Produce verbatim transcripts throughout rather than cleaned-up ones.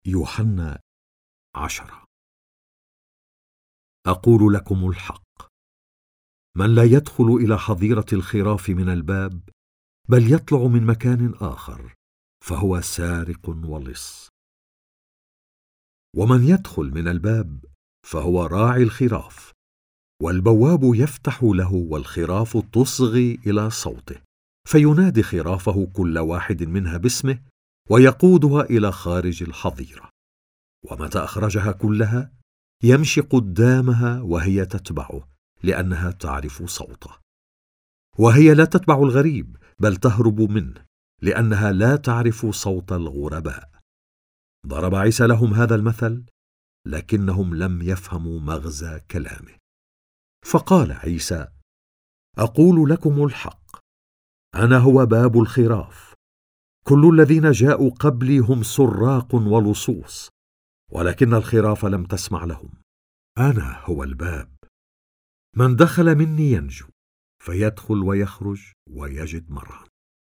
يوحنا عشرة. أقول لكم الحق، من لا يدخل إلى حظيرة الخراف من الباب، بل يطلع من مكان آخر، فهو سارق ولص. ومن يدخل من الباب فهو راعي الخراف، والبواب يفتح له، والخراف تصغي إلى صوته، فينادي خرافه كل واحد منها باسمه، ويقودها إلى خارج الحظيرة. ومتى أخرجها كلها يمشي قدامها وهي تتبعه، لأنها تعرف صوته. وهي لا تتبع الغريب، بل تهرب منه، لأنها لا تعرف صوت الغرباء. ضرب عيسى لهم هذا المثل، لكنهم لم يفهموا مغزى كلامه. فقال عيسى: أقول لكم الحق، أنا هو باب الخراف. كل الذين جاءوا قبلي هم سراق ولصوص، ولكن الخراف لم تسمع لهم. أنا هو الباب، من دخل مني ينجو، فيدخل ويخرج ويجد مرعا.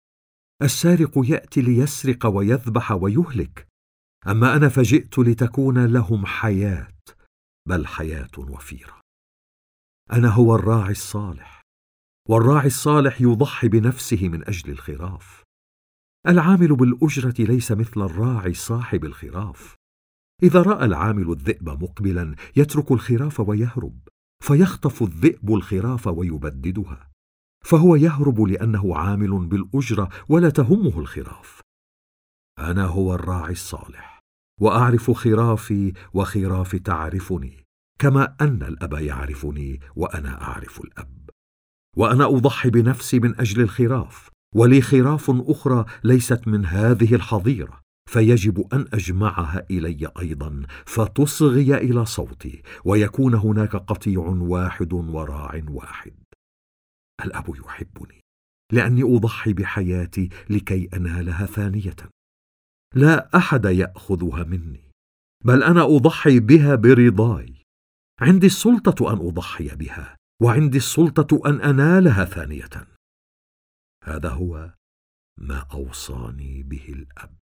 السارق يأتي ليسرق ويذبح ويهلك، أما أنا فجئت لتكون لهم حياة، بل حياة وفيرة. أنا هو الراعي الصالح، والراعي الصالح يضحي بنفسه من أجل الخراف. العامل بالأجرة ليس مثل الراعي صاحب الخراف. إذا رأى العامل الذئب مقبلا يترك الخراف ويهرب، فيخطف الذئب الخراف ويبددها، فهو يهرب لأنه عامل بالأجرة ولا تهمه الخراف. أنا هو الراعي الصالح، وأعرف خرافي، وخرافي تعرفني، كما أن الأب يعرفني وأنا أعرف الأب. وأنا أضحي بنفسي من أجل الخراف، ولي خراف أخرى ليست من هذه الحظيرة، فيجب أن أجمعها إلي أيضا، فتصغي إلى صوتي، ويكون هناك قطيع واحد وراع واحد. الأب يحبني، لأني أضحي بحياتي لكي أنالها ثانية. لا أحد يأخذها مني، بل أنا أضحي بها برضاي. عندي السلطة أن أضحي بها، وعندي السلطة أن أنالها ثانية. هذا هو ما أوصاني به الأب.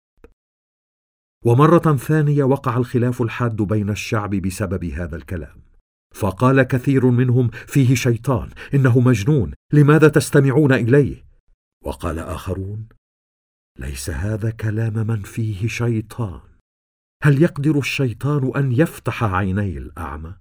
ومرة ثانية وقع الخلاف الحاد بين الشعب بسبب هذا الكلام، فقال كثير منهم: فيه شيطان، إنه مجنون، لماذا تستمعون إليه؟ وقال آخرون: ليس هذا كلام من فيه شيطان. هل يقدر الشيطان أن يفتح عيني الأعمى؟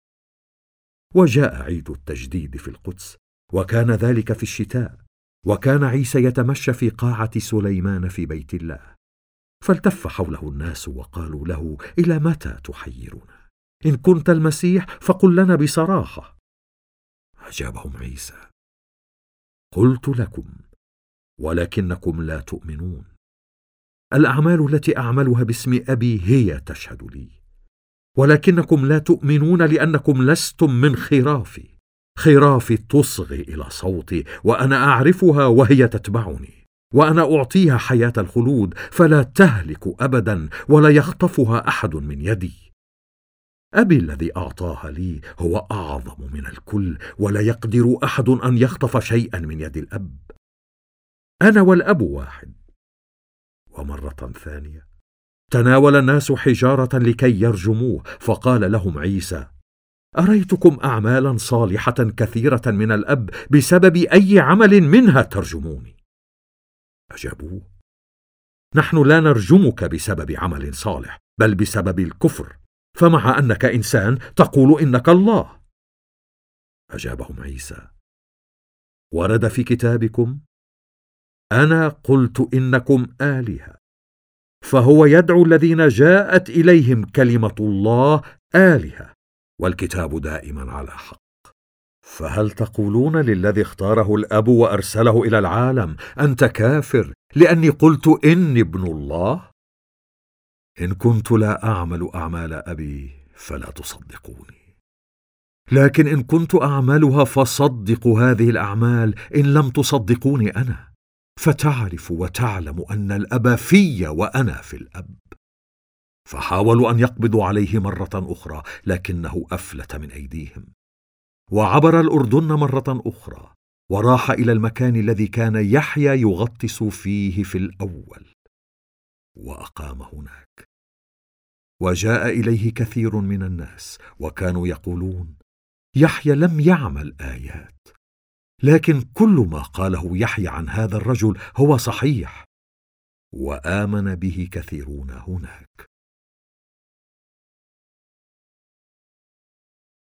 وجاء عيد التجديد في القدس، وكان ذلك في الشتاء، وكان عيسى يتمشى في قاعة سليمان في بيت الله. فالتف حوله الناس وقالوا له: إلى متى تحيرنا؟ إن كنت المسيح فقل لنا بصراحة. أجابهم عيسى: قلت لكم، ولكنكم لا تؤمنون. الأعمال التي أعملها باسم أبي هي تشهد لي، ولكنكم لا تؤمنون لأنكم لستم من خرافي. خرافي تصغي إلى صوتي، وأنا أعرفها وهي تتبعني، وأنا أعطيها حياة الخلود، فلا تهلك أبدا، ولا يخطفها أحد من يدي. أبي الذي أعطاها لي هو أعظم من الكل، ولا يقدر أحد أن يخطف شيئا من يد الأب. أنا والأب واحد. ومرة ثانية تناول الناس حجارة لكي يرجموه، فقال لهم عيسى: أريتكم أعمالا صالحة كثيرة من الأب، بسبب أي عمل منها ترجموني؟ أجابوه: نحن لا نرجمك بسبب عمل صالح، بل بسبب الكفر، فمع أنك إنسان تقول إنك الله. أجابهم عيسى: ورد في كتابكم: أنا قلت إنكم آلهة. فهو يدعو الذين جاءت إليهم كلمة الله آلهة، والكتاب دائما على حق. فهل تقولون للذي اختاره الأب وأرسله إلى العالم: أنت كافر لأني قلت إني ابن الله؟ إن كنت لا أعمل أعمال أبي فلا تصدقوني، لكن إن كنت أعملها فصدقوا هذه الأعمال، إن لم تصدقوني أنا، فتعرف وتعلم أن الأب في وأنا في الأب. فحاولوا أن يقبضوا عليه مرة أخرى، لكنه أفلت من أيديهم. وعبر الأردن مرة أخرى، وراح إلى المكان الذي كان يحيى يغطس فيه في الأول، وأقام هناك. وجاء إليه كثير من الناس وكانوا يقولون: يحيى لم يعمل آيات، لكن كل ما قاله يحيى عن هذا الرجل هو صحيح. وآمن به كثيرون هناك.